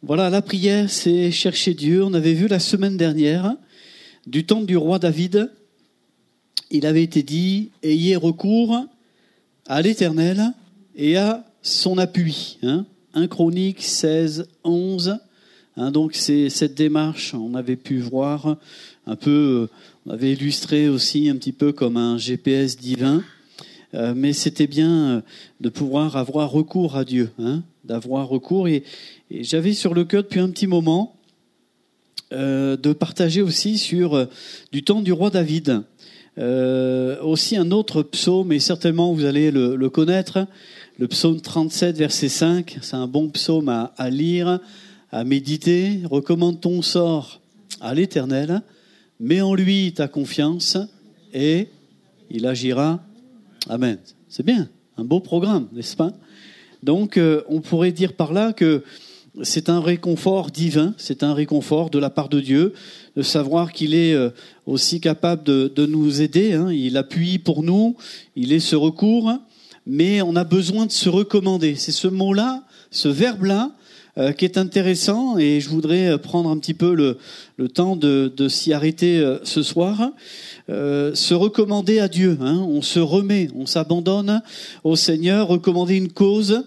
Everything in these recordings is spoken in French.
Voilà, la prière, c'est chercher Dieu. On avait vu la semaine dernière, du temps du roi David, il avait été dit « Ayez recours à l'Éternel et à son appui ». 1 Chroniques 16, 11. Donc c'est cette démarche, on avait pu voir un peu, on avait illustré aussi un petit peu comme un GPS divin. Mais c'était bien de pouvoir avoir recours à Dieu, d'avoir recours. Et j'avais sur le cœur depuis un petit moment de partager aussi sur du temps du roi David. Aussi un autre psaume, et certainement vous allez le connaître, le psaume 37, verset 5. C'est un bon psaume à lire, à méditer. Recommande ton sort à l'Éternel, mets en lui ta confiance et il agira. Amen. C'est bien, un beau programme, n'est-ce pas ? Donc, on pourrait dire par là que c'est un réconfort divin, c'est un réconfort de la part de Dieu, de savoir qu'il est aussi capable de nous aider. Il appuie pour nous, il est ce recours, mais on a besoin de se recommander. C'est ce mot-là, ce verbe-là, qui est intéressant, et je voudrais prendre un petit peu le temps de s'y arrêter ce soir. Se recommander à Dieu, on se remet, on s'abandonne au Seigneur, recommander une cause,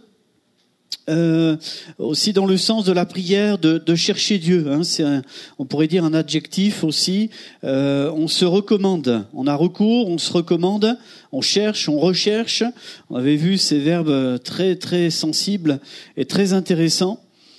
aussi dans le sens de la prière, de chercher Dieu, c'est on pourrait dire un adjectif aussi, on se recommande, on a recours, on se recommande, on cherche, on recherche. On avait vu ces verbes très très sensibles et très intéressants.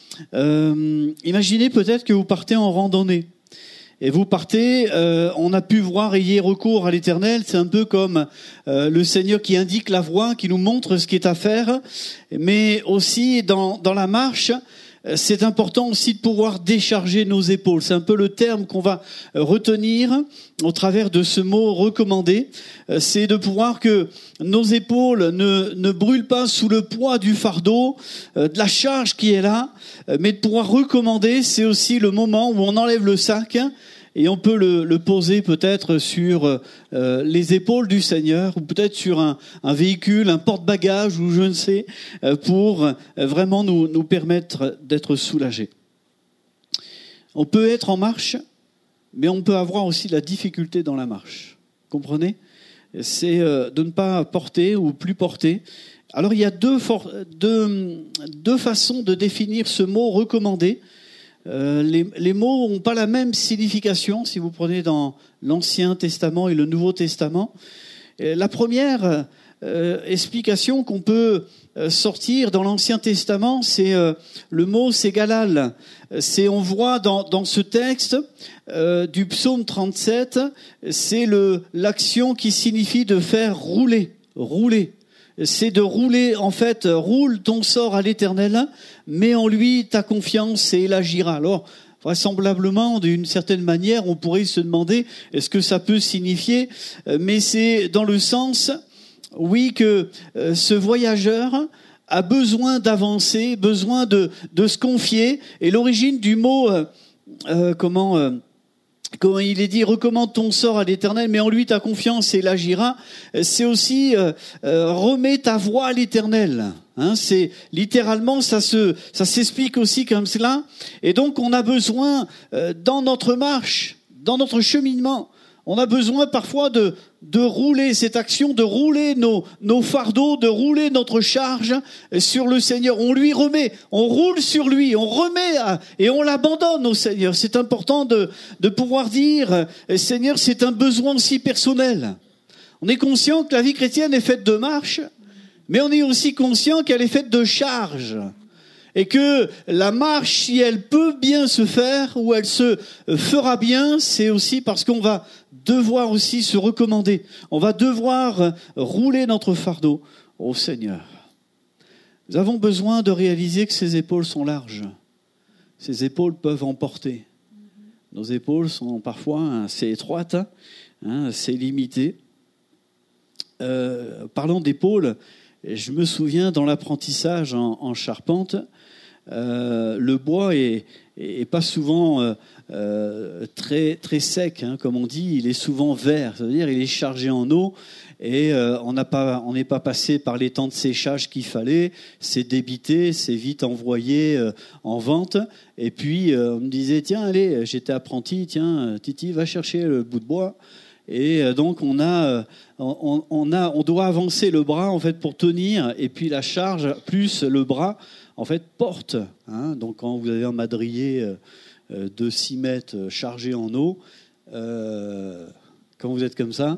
Imaginez peut-être que vous partez en randonnée. Et vous partez, on a pu voir, ayez recours à l'Éternel, c'est un peu comme le Seigneur qui indique la voie, qui nous montre ce qui est à faire, mais aussi dans la marche, c'est important aussi de pouvoir décharger nos épaules. C'est un peu le terme qu'on va retenir au travers de ce mot recommander, c'est de pouvoir que nos épaules ne brûlent pas sous le poids du fardeau, de la charge qui est là, mais de pouvoir recommander, c'est aussi le moment où on enlève le sac et on peut le poser peut-être sur les épaules du Seigneur, ou peut-être sur un véhicule, un porte-bagages, ou je ne sais, pour vraiment nous permettre d'être soulagés. On peut être en marche, mais on peut avoir aussi la difficulté dans la marche. Comprenez ? C'est de ne pas porter ou plus porter. Alors il y a deux façons de définir ce mot recommander. Les mots n'ont pas la même signification si vous prenez dans l'Ancien Testament et le Nouveau Testament. La première explication qu'on peut sortir dans l'Ancien Testament, c'est le mot c'est galal. On voit dans ce texte du psaume 37, c'est l'action qui signifie de faire rouler. C'est de rouler, en fait, roule ton sort à l'Éternel, mets en lui ta confiance et il agira. Alors, vraisemblablement, d'une certaine manière, on pourrait se demander, est-ce que ça peut signifier, mais c'est dans le sens, oui, que ce voyageur a besoin d'avancer, besoin de se confier, et l'origine du mot, comment il est dit, recommande ton sort à l'Éternel, mais en lui ta confiance et il agira. C'est aussi remets ta voie à l'Éternel. C'est littéralement ça s'explique aussi comme cela. Et donc on a besoin dans notre marche, dans notre cheminement, on a besoin parfois de rouler cette action, de rouler nos fardeaux, de rouler notre charge sur le Seigneur. On lui remet, on roule sur lui, on remet et on l'abandonne au Seigneur. C'est important de pouvoir dire, Seigneur, c'est un besoin aussi personnel. On est conscient que la vie chrétienne est faite de marche, mais on est aussi conscient qu'elle est faite de charge. Et que la marche, si elle peut bien se faire, ou elle se fera bien, c'est aussi parce qu'on va devoir aussi se recommander. On va devoir rouler notre fardeau au Seigneur. Nous avons besoin de réaliser que ces épaules sont larges. Ces épaules peuvent emporter. Nos épaules sont parfois assez étroites, assez limitées. Parlant d'épaules, je me souviens dans l'apprentissage en charpente, Le bois est pas souvent très, très sec, hein, comme on dit. Il est souvent vert, c'est-à-dire il est chargé en eau. Et on n'est pas passé par les temps de séchage qu'il fallait. C'est débité, c'est vite envoyé en vente. Et puis on me disait, tiens, allez, j'étais apprenti, tiens, Titi, va chercher le bout de bois. Et donc on doit avancer le bras en fait pour tenir. Et puis la charge plus le bras en fait porte. Hein. Donc quand vous avez un madrier de 6 mètres chargé en eau, quand vous êtes comme ça.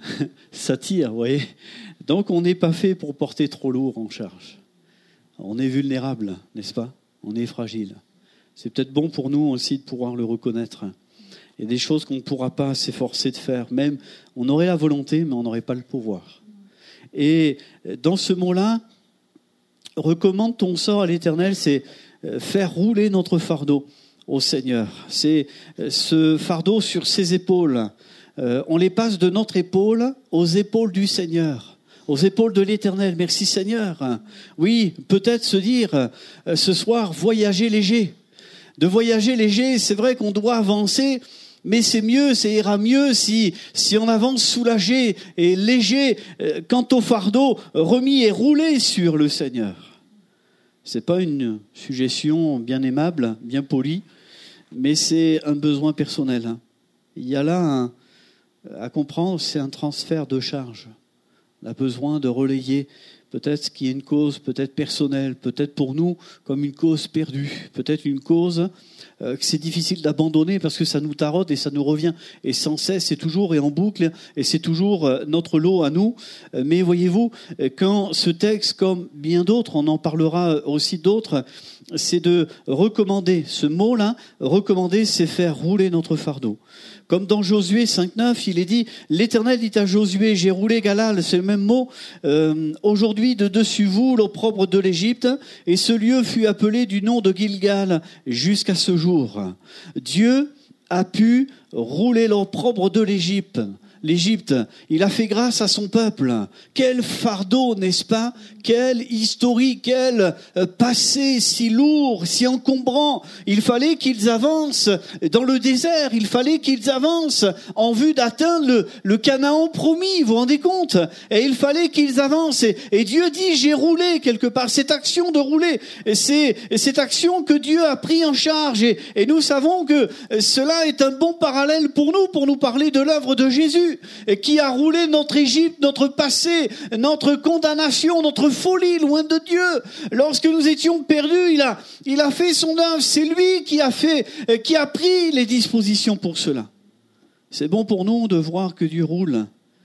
Ça tire, vous voyez. Donc on n'est pas fait pour porter trop lourd en charge. On est vulnérable, n'est-ce pas ? On est fragile. C'est peut-être bon pour nous aussi de pouvoir le reconnaître. Il y a des choses qu'on ne pourra pas s'efforcer de faire. Même, on aurait la volonté, mais on n'aurait pas le pouvoir. Et dans ce mot-là, recommande ton sort à l'Éternel, c'est faire rouler notre fardeau au Seigneur. C'est ce fardeau sur ses épaules. On les passe de notre épaule aux épaules du Seigneur, aux épaules de l'Éternel. Merci Seigneur. Oui, peut-être se dire ce soir, voyager léger. De voyager léger, c'est vrai qu'on doit avancer, mais c'est mieux, ça ira mieux si on avance soulagé et léger quant au fardeau remis et roulé sur le Seigneur. C'est pas une suggestion bien aimable, bien polie, mais c'est un besoin personnel. Il y a là à comprendre, c'est un transfert de charge. On a besoin de relayer peut-être ce qui est une cause peut-être personnelle, peut-être pour nous comme une cause perdue, peut-être une cause que c'est difficile d'abandonner parce que ça nous taraude et ça nous revient et sans cesse, c'est toujours et en boucle et c'est toujours notre lot à nous. Mais voyez-vous, quand ce texte, comme bien d'autres, on en parlera aussi d'autres, c'est de recommander. Ce mot-là, recommander, c'est faire rouler notre fardeau. Comme dans Josué 5.9, il est dit, l'Éternel dit à Josué, j'ai roulé Galal, c'est le même mot, aujourd'hui de dessus vous l'opprobre de l'Égypte, et ce lieu fut appelé du nom de Gilgal jusqu'à ce jour. Dieu a pu rouler l'opprobre de l'Égypte. Il a fait grâce à son peuple. Quel fardeau, n'est-ce pas ? Quel historique, quel passé si lourd, si encombrant. Il fallait qu'ils avancent dans le désert, il fallait qu'ils avancent en vue d'atteindre le Canaan promis, vous vous rendez compte ? Et il fallait qu'ils avancent. Et Dieu dit, j'ai roulé quelque part. Cette action de rouler, c'est cette action que Dieu a pris en charge. Et nous savons que cela est un bon parallèle pour nous parler de l'œuvre de Jésus. Qui a roulé notre Égypte, notre passé, notre condamnation, notre folie loin de Dieu. Lorsque nous étions perdus, il a fait son œuvre. C'est lui qui a pris les dispositions pour cela. C'est bon pour nous de voir que Dieu roule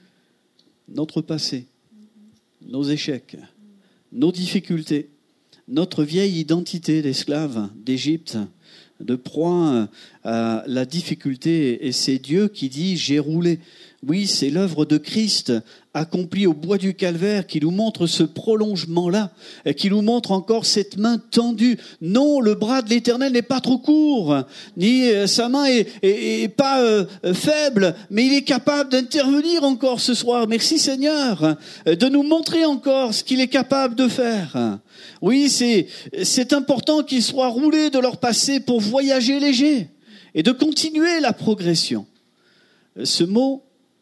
notre passé, nos échecs, nos difficultés, notre vieille identité d'esclave d'Égypte, de proie à la difficulté. Et c'est Dieu qui dit « j'ai roulé ». Oui, c'est l'œuvre de Christ accomplie au bois du Calvaire qui nous montre ce prolongement-là, et qui nous montre encore cette main tendue. Non, le bras de l'Éternel n'est pas trop court, ni sa main est pas faible, mais il est capable d'intervenir encore ce soir. Merci Seigneur, de nous montrer encore ce qu'il est capable de faire. Oui, c'est important qu'ils soient roulés de leur passé pour voyager léger et de continuer la progression. Ce mot,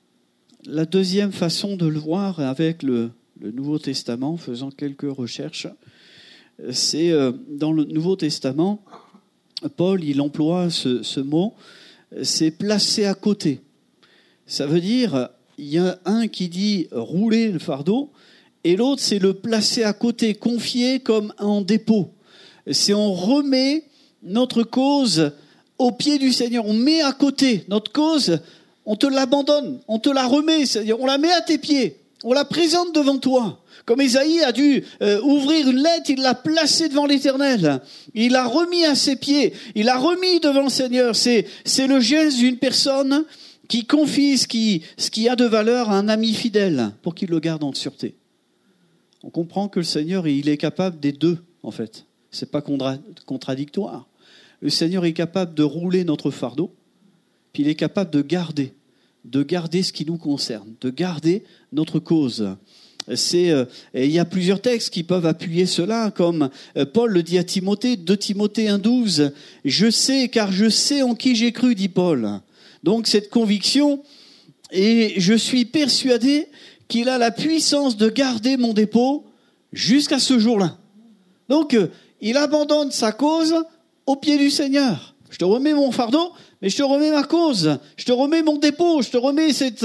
la deuxième façon de le voir avec le Nouveau Testament, faisant quelques recherches, c'est dans le Nouveau Testament, Paul, il emploie ce mot, c'est placer à côté. Ça veut dire, il y a un qui dit rouler le fardeau, et l'autre c'est le placer à côté, confier comme en dépôt. C'est on remet notre cause au pied du Seigneur, on met à côté notre cause. On te l'abandonne, on te la remet, c'est-à-dire on la met à tes pieds, on la présente devant toi. Comme Ésaïe a dû ouvrir une lettre, il l'a placée devant l'Éternel. Il l'a remis à ses pieds, il l'a remis devant le Seigneur. C'est le geste d'une personne qui confie ce qui a de valeur à un ami fidèle pour qu'il le garde en sûreté. On comprend que le Seigneur, il est capable des deux, en fait. C'est pas contradictoire. Le Seigneur est capable de rouler notre fardeau, puis il est capable de garder ce qui nous concerne, de garder notre cause. Et il y a plusieurs textes qui peuvent appuyer cela, comme Paul le dit à Timothée, 2 Timothée 1,12. « Je sais, car je sais en qui j'ai cru », dit Paul. Donc cette conviction, et je suis persuadé qu'il a la puissance de garder mon dépôt jusqu'à ce jour-là. Donc il abandonne sa cause au pied du Seigneur. Je te remets mon fardeau, mais je te remets ma cause, je te remets mon dépôt, je te remets cette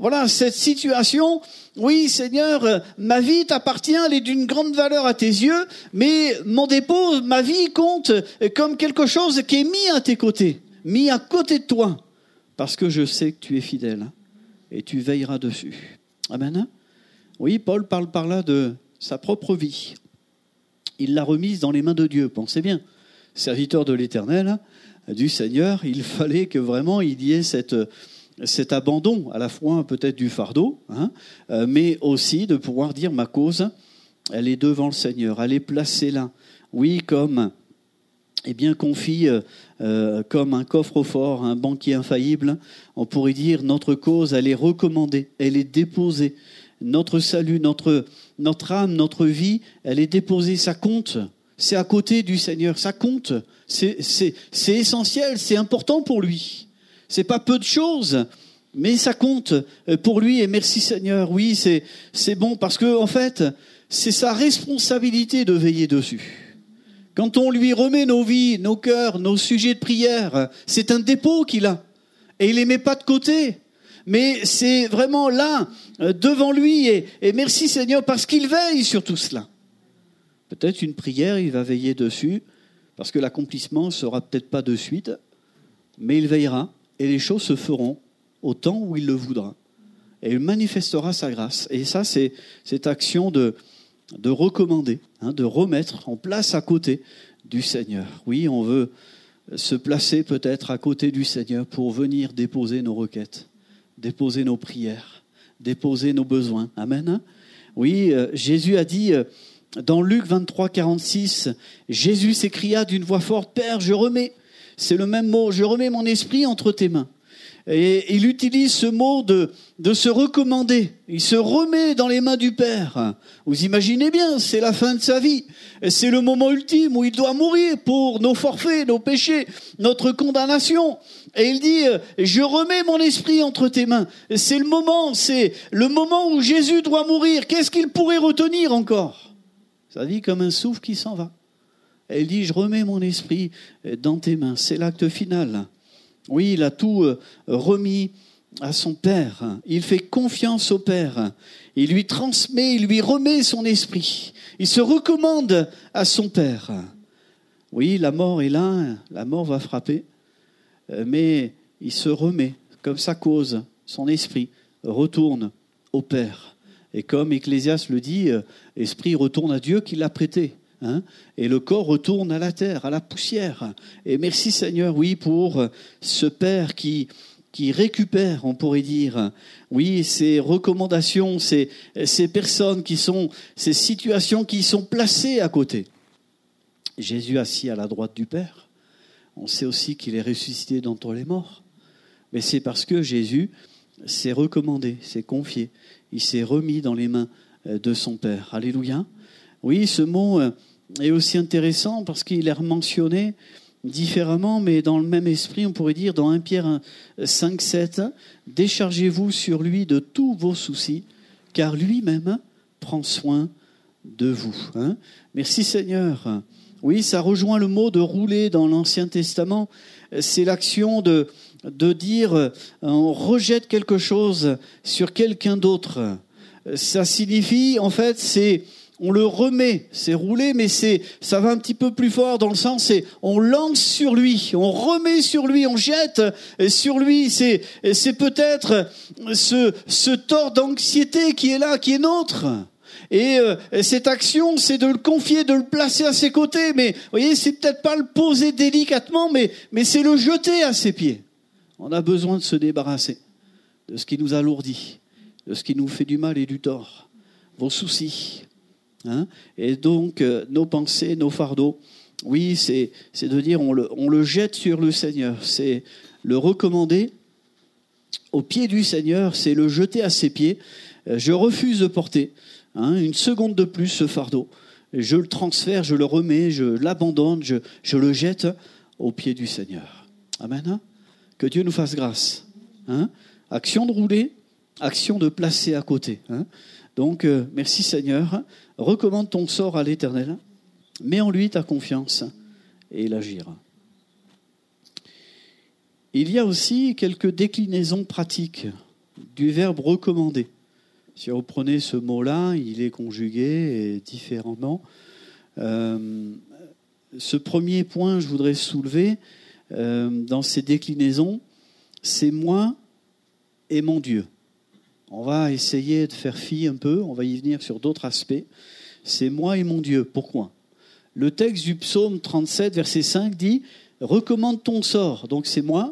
situation. Oui, Seigneur, ma vie t'appartient, elle est d'une grande valeur à tes yeux, mais mon dépôt, ma vie compte comme quelque chose qui est mis à tes côtés, mis à côté de toi, parce que je sais que tu es fidèle et tu veilleras dessus. Amen. Oui, Paul parle par là de sa propre vie. Il l'a remise dans les mains de Dieu, pensez bien. Serviteur de l'Éternel, du Seigneur, il fallait que vraiment il y ait cet abandon, à la fois peut-être du fardeau, mais aussi de pouvoir dire ma cause, elle est devant le Seigneur, elle est placée là. Oui, comme confie comme un coffre-fort, un banquier infaillible, on pourrait dire notre cause, elle est recommandée, elle est déposée. Notre salut, notre âme, notre vie, elle est déposée, ça compte. C'est à côté du Seigneur, ça compte. C'est essentiel, c'est important pour lui. C'est pas peu de choses, mais ça compte pour lui. Et merci Seigneur. Oui, c'est bon parce que en fait, c'est sa responsabilité de veiller dessus. Quand on lui remet nos vies, nos cœurs, nos sujets de prière, c'est un dépôt qu'il a. Et il les met pas de côté. Mais c'est vraiment là, devant lui. Et merci Seigneur parce qu'il veille sur tout cela. Peut-être une prière, il va veiller dessus, parce que l'accomplissement ne sera peut-être pas de suite, mais il veillera, et les choses se feront au temps où il le voudra. Et il manifestera sa grâce. Et ça, c'est cette action de recommander, de remettre en place à côté du Seigneur. Oui, on veut se placer peut-être à côté du Seigneur pour venir déposer nos requêtes, déposer nos prières, déposer nos besoins. Amen. Oui, Jésus a dit... Dans Luc 23, 46, Jésus s'écria d'une voix forte, « Père, je remets », c'est le même mot, « je remets mon esprit entre tes mains ». Et il utilise ce mot de se recommander. Il se remet dans les mains du Père. Vous imaginez bien, c'est la fin de sa vie. C'est le moment ultime où il doit mourir pour nos forfaits, nos péchés, notre condamnation. Et il dit, je remets mon esprit entre tes mains. C'est le moment où Jésus doit mourir. Qu'est-ce qu'il pourrait retenir encore ? Sa vie comme un souffle qui s'en va. Et il dit, je remets mon esprit dans tes mains. C'est l'acte final. Oui, il a tout remis à son Père. Il fait confiance au Père. Il lui transmet, il lui remet son esprit. Il se recommande à son Père. Oui, la mort est là, la mort va frapper. Mais il se remet, comme sa cause, son esprit retourne au Père. Et comme Ecclésiaste le dit, l'esprit retourne à Dieu qui l'a prêté. Et le corps retourne à la terre, à la poussière. Et merci Seigneur, oui, pour ce Père qui récupère, on pourrait dire, oui, ces recommandations, ces personnes ces situations qui sont placées à côté. Jésus assis à la droite du Père. On sait aussi qu'il est ressuscité d'entre les morts. Mais c'est parce que Jésus s'est recommandé, s'est confié. Il s'est remis dans les mains de son Père. Alléluia. Oui, ce mot est aussi intéressant parce qu'il est mentionné différemment, mais dans le même esprit, on pourrait dire dans 1 Pierre 5, 7, « Déchargez-vous sur lui de tous vos soucis, car lui-même prend soin de vous. » Merci Seigneur. Oui, ça rejoint le mot de rouler dans l'Ancien Testament. C'est l'action de dire on rejette quelque chose sur quelqu'un d'autre. Ça signifie, en fait, on le remet, c'est rouler, mais ça va un petit peu plus fort dans le sens, c'est on lance sur lui, on remet sur lui, on jette sur lui. C'est peut-être ce tort d'anxiété qui est là, qui est nôtre. Et cette action, c'est de le confier, de le placer à ses côtés. Mais vous voyez, c'est peut-être pas le poser délicatement, mais c'est le jeter à ses pieds. On a besoin de se débarrasser de ce qui nous alourdit, de ce qui nous fait du mal et du tort, vos soucis. Et donc, nos pensées, nos fardeaux, oui, c'est de dire on le jette sur le Seigneur. C'est le recommander au pied du Seigneur, c'est le jeter à ses pieds. Je refuse de porter une seconde de plus, ce fardeau. Je le transfère, je le remets, je l'abandonne, je le jette aux pieds du Seigneur. Amen. Que Dieu nous fasse grâce. Action de rouler, action de placer à côté. Donc, merci Seigneur. Recommande ton sort à l'Éternel. Mets en lui ta confiance et il agira. Il y a aussi quelques déclinaisons pratiques du verbe recommander. Si vous prenez ce mot-là, il est conjugué différemment. Ce premier point, je voudrais soulever dans ces déclinaisons, c'est moi et mon Dieu. On va essayer de faire fi un peu, on va y venir sur d'autres aspects. C'est moi et mon Dieu. Pourquoi ? Le texte du psaume 37, verset 5 dit « Recommande ton sort ». Donc c'est moi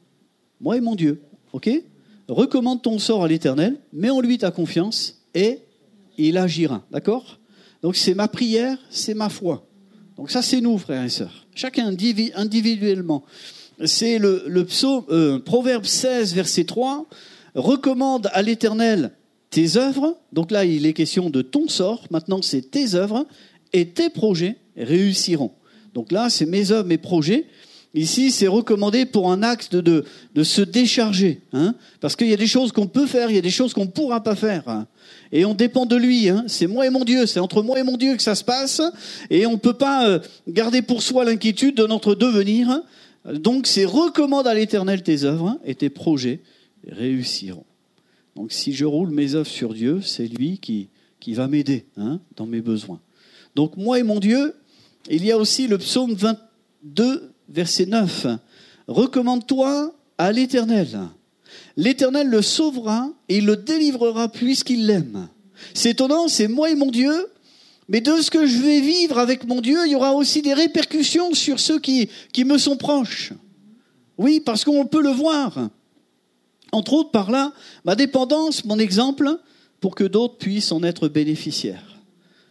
et mon Dieu. Ok ? Recommande ton sort à l'Éternel, mets en lui ta confiance et il agira. D'accord ? Donc c'est ma prière, c'est ma foi. Donc ça c'est nous, frères et sœurs. Chacun individuellement. C'est le psaume, Proverbe 16, verset 3. Recommande à l'Éternel tes œuvres. Donc là, il est question de ton sort. Maintenant, c'est tes œuvres et tes projets réussiront. Donc là, c'est mes œuvres, mes projets. Ici, c'est recommandé pour un acte de se décharger. Parce qu'il y a des choses qu'on peut faire, il y a des choses qu'on ne pourra pas faire. Et on dépend de lui. C'est moi et mon Dieu. C'est entre moi et mon Dieu que ça se passe. Et on ne peut pas garder pour soi l'inquiétude de notre devenir. Donc, c'est recommande à l'Éternel tes œuvres et tes projets réussiront. Donc, si je roule mes œuvres sur Dieu, c'est lui qui va m'aider dans mes besoins. Donc, moi et mon Dieu, il y a aussi le psaume 22, verset 9. Recommande-toi à l'Éternel. L'Éternel le sauvera et il le délivrera puisqu'il l'aime. C'est étonnant, c'est moi et mon Dieu, mais de ce que je vais vivre avec mon Dieu, il y aura aussi des répercussions sur ceux qui me sont proches. Oui, parce qu'on peut le voir. Entre autres, par là, ma dépendance, mon exemple, pour que d'autres puissent en être bénéficiaires.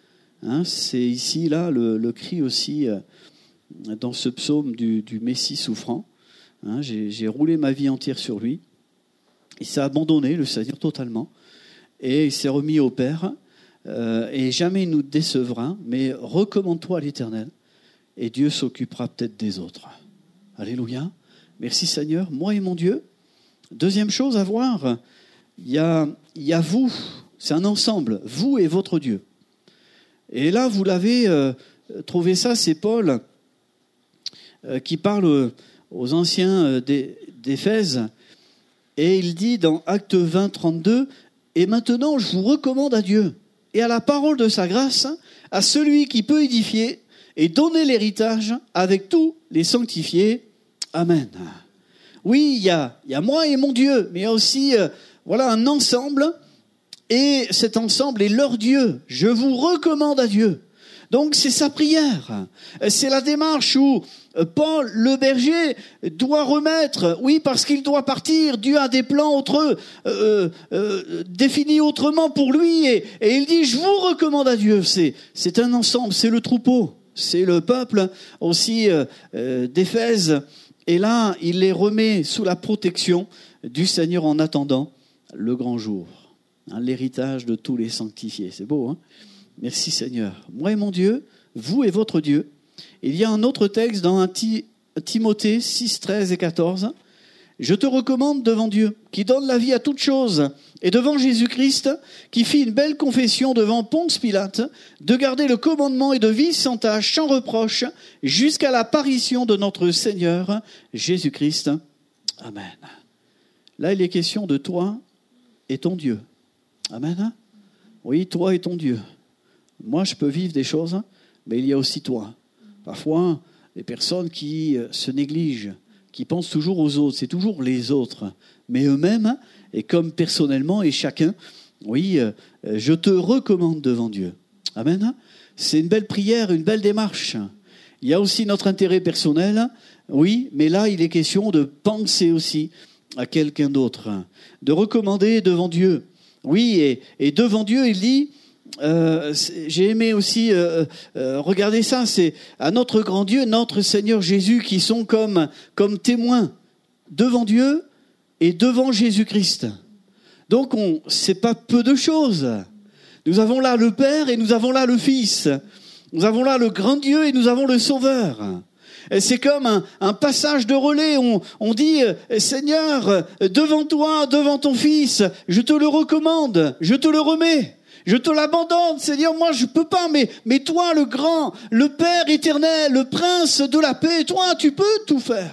C'est ici, là, le cri aussi, dans ce psaume du Messie souffrant. J'ai roulé ma vie entière sur lui. Il s'est abandonné, le Seigneur, totalement. Et il s'est remis au Père. Et jamais il nous décevra, mais recommande-toi à l'Éternel. Et Dieu s'occupera peut-être des autres. Alléluia. Merci Seigneur. Moi et mon Dieu. Deuxième chose à voir, il y a vous, c'est un ensemble, vous et votre Dieu. Et là, vous l'avez trouvé ça, c'est Paul qui parle aux anciens d'Éphèse, et il dit dans Actes 20, 32, « Et maintenant, je vous recommande à Dieu et à la parole de sa grâce, à celui qui peut édifier et donner l'héritage avec tous les sanctifiés. Amen. » Oui, il y a moi et mon Dieu, mais il y a aussi un ensemble, et cet ensemble est leur Dieu. Je vous recommande à Dieu. Donc c'est sa prière. C'est la démarche où Paul, le berger, doit remettre, oui, parce qu'il doit partir, Dieu a des plans définis autrement pour lui, et il dit, je vous recommande à Dieu. C'est un ensemble, c'est le troupeau, c'est le peuple aussi d'Éphèse. Et là, il les remet sous la protection du Seigneur en attendant le grand jour. L'héritage de tous les sanctifiés. C'est beau, hein ? Merci Seigneur. Moi et mon Dieu, vous et votre Dieu. Il y a un autre texte dans Timothée 6, 13 et 14. Je te recommande devant Dieu, qui donne la vie à toutes choses, et devant Jésus-Christ, qui fit une belle confession devant Ponce Pilate, de garder le commandement et de vivre sans tâche, sans reproche, jusqu'à l'apparition de notre Seigneur Jésus-Christ. Amen. Là, il est question de toi et ton Dieu. Amen. Oui, toi et ton Dieu. Moi, je peux vivre des choses, mais il y a aussi toi. Parfois, les personnes qui se négligent, qui pensent toujours aux autres, c'est toujours les autres. Mais eux-mêmes, et comme personnellement, et chacun, oui, je te recommande devant Dieu. Amen. C'est une belle prière, une belle démarche. Il y a aussi notre intérêt personnel, oui, mais là, il est question de penser aussi à quelqu'un d'autre, de recommander devant Dieu. Oui, et devant Dieu, il dit, j'ai aimé aussi regarder ça, c'est à notre grand Dieu, notre Seigneur Jésus, qui sont comme témoins devant Dieu et devant Jésus-Christ. Donc, c'est pas peu de choses. Nous avons là le Père et nous avons là le Fils. Nous avons là le grand Dieu et nous avons le Sauveur. Et c'est comme un passage de relais. On dit, Seigneur, devant toi, devant ton Fils, je te le recommande, je te le remets, je te l'abandonne. Seigneur, moi je peux pas, mais toi, le grand, le Père éternel, le Prince de la paix, toi, tu peux tout faire.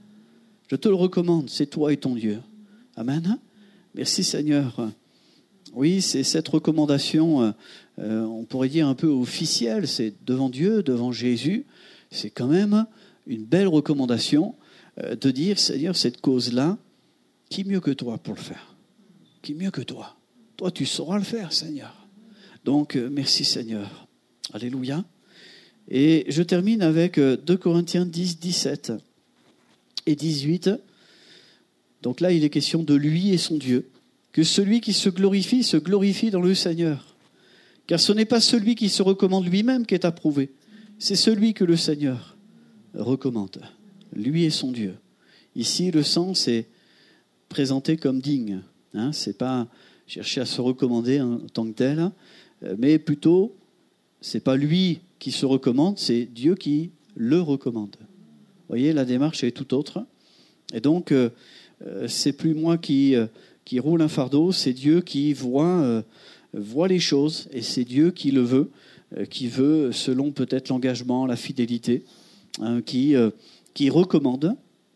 Je te le recommande, c'est toi et ton Dieu. Amen. Merci Seigneur. Oui, c'est cette recommandation, on pourrait dire un peu officielle, c'est devant Dieu, devant Jésus. C'est quand même une belle recommandation de dire, Seigneur, cette cause-là, qui mieux que toi pour le faire? Qui mieux que toi? Toi, tu sauras le faire, Seigneur. Donc, merci, Seigneur. Alléluia. Et je termine avec 2 Corinthiens 10, 17 et 18. Donc là, il est question de lui et son Dieu. Que celui qui se glorifie dans le Seigneur. Car ce n'est pas celui qui se recommande lui-même qui est approuvé. C'est celui que le Seigneur recommande, lui et son Dieu. Ici, le sens est présenté comme digne. C'est pas chercher à se recommander en tant que tel, mais plutôt, c'est pas lui qui se recommande, c'est Dieu qui le recommande. Vous voyez, la démarche est tout autre. Et donc, c'est plus moi qui roule un fardeau, c'est Dieu qui voit les choses, et c'est Dieu qui le veut. Qui veut, selon peut-être l'engagement, la fidélité, qui recommande,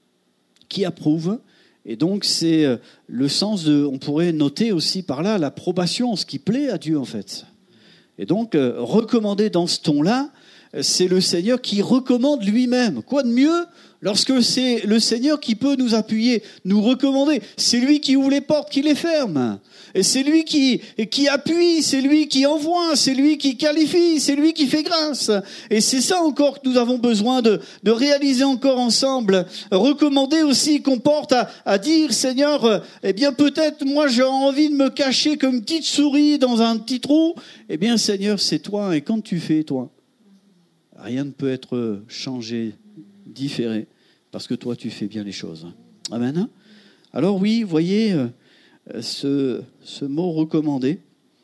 qui approuve. Et donc, c'est le sens de, on pourrait noter aussi par là, l'approbation, ce qui plaît à Dieu, en fait. Et donc, recommander dans ce ton-là, c'est le Seigneur qui recommande lui-même. Quoi de mieux lorsque c'est le Seigneur qui peut nous appuyer, nous recommander? C'est lui qui ouvre les portes, qui les ferme. Et c'est lui qui appuie, c'est lui qui envoie, c'est lui qui qualifie, c'est lui qui fait grâce. Et c'est ça encore que nous avons besoin de réaliser encore ensemble. Recommander aussi comporte à dire, Seigneur, eh bien peut-être moi j'ai envie de me cacher comme une petite souris dans un petit trou. Eh bien Seigneur, c'est toi. Et quand tu fais, toi, rien ne peut être changé, différé, parce que toi tu fais bien les choses. Amen. Alors oui, voyez... Ce mot recommandé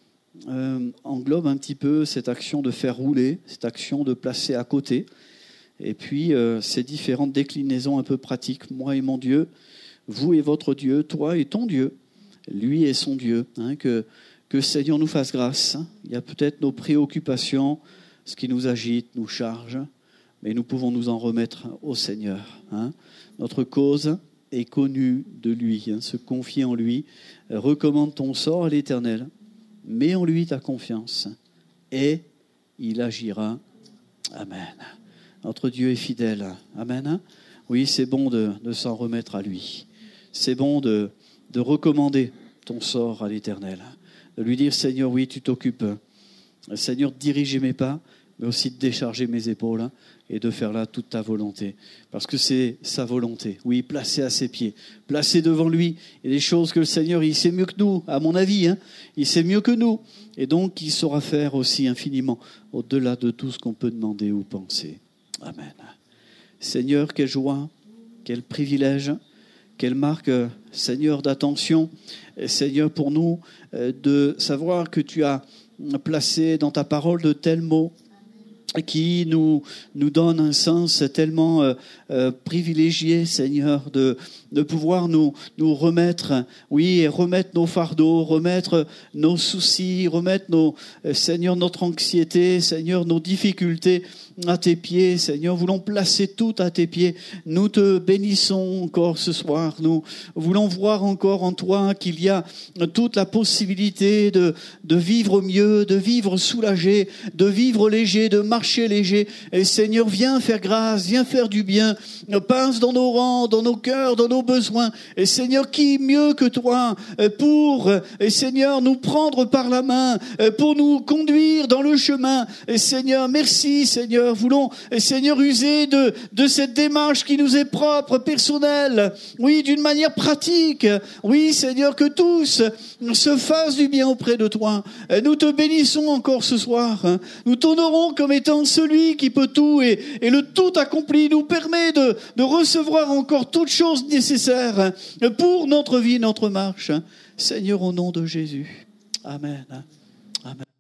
englobe un petit peu cette action de faire rouler, cette action de placer à côté, et puis ces différentes déclinaisons un peu pratiques. Moi et mon Dieu, vous et votre Dieu, toi et ton Dieu, lui et son Dieu. Que Seigneur nous fasse grâce. Il y a peut-être nos préoccupations, ce qui nous agite, nous charge, mais nous pouvons nous en remettre au Seigneur. Notre cause est connu de lui, se confier en lui, recommande ton sort à l'Éternel, mets en lui ta confiance, et il agira. Amen. Notre Dieu est fidèle. Amen. Oui, c'est bon de s'en remettre à lui. C'est bon de recommander ton sort à l'Éternel, de lui dire, Seigneur, oui, tu t'occupes. Seigneur, diriger mes pas, mais aussi de décharger mes épaules et de faire là toute ta volonté. Parce que c'est sa volonté. Oui, placé à ses pieds, placé devant lui. Il y a des choses que le Seigneur, il sait mieux que nous, à mon avis. Il sait mieux que nous. Et donc, il saura faire aussi infiniment, au-delà de tout ce qu'on peut demander ou penser. Amen. Seigneur, quelle joie, quel privilège, quelle marque, Seigneur, d'attention. Seigneur, pour nous, de savoir que tu as placé dans ta parole de tels mots qui nous donne un sens tellement privilégié, Seigneur, de pouvoir nous remettre, oui, et remettre nos fardeaux, remettre nos soucis, remettre Seigneur, notre anxiété, Seigneur, nos difficultés à tes pieds, Seigneur. Voulons placer tout à tes pieds. Nous te bénissons encore ce soir. Nous voulons voir encore en toi qu'il y a toute la possibilité de vivre mieux, de vivre soulagé, de vivre léger, de marcher léger. Et Seigneur, viens faire grâce, viens faire du bien. Passe dans nos rangs, dans nos cœurs, dans nos besoins. Et Seigneur, qui mieux que toi pour, et Seigneur, nous prendre par la main, pour nous conduire dans le chemin. Et Seigneur, merci Seigneur. Voulons, Seigneur, user de cette démarche qui nous est propre, personnelle, oui, d'une manière pratique. Oui, Seigneur, que tous se fassent du bien auprès de toi. Nous te bénissons encore ce soir. Nous t'honorons comme étant celui qui peut tout et le tout accompli nous permet de recevoir encore toutes choses nécessaires pour notre vie, notre marche. Seigneur, au nom de Jésus. Amen. Amen.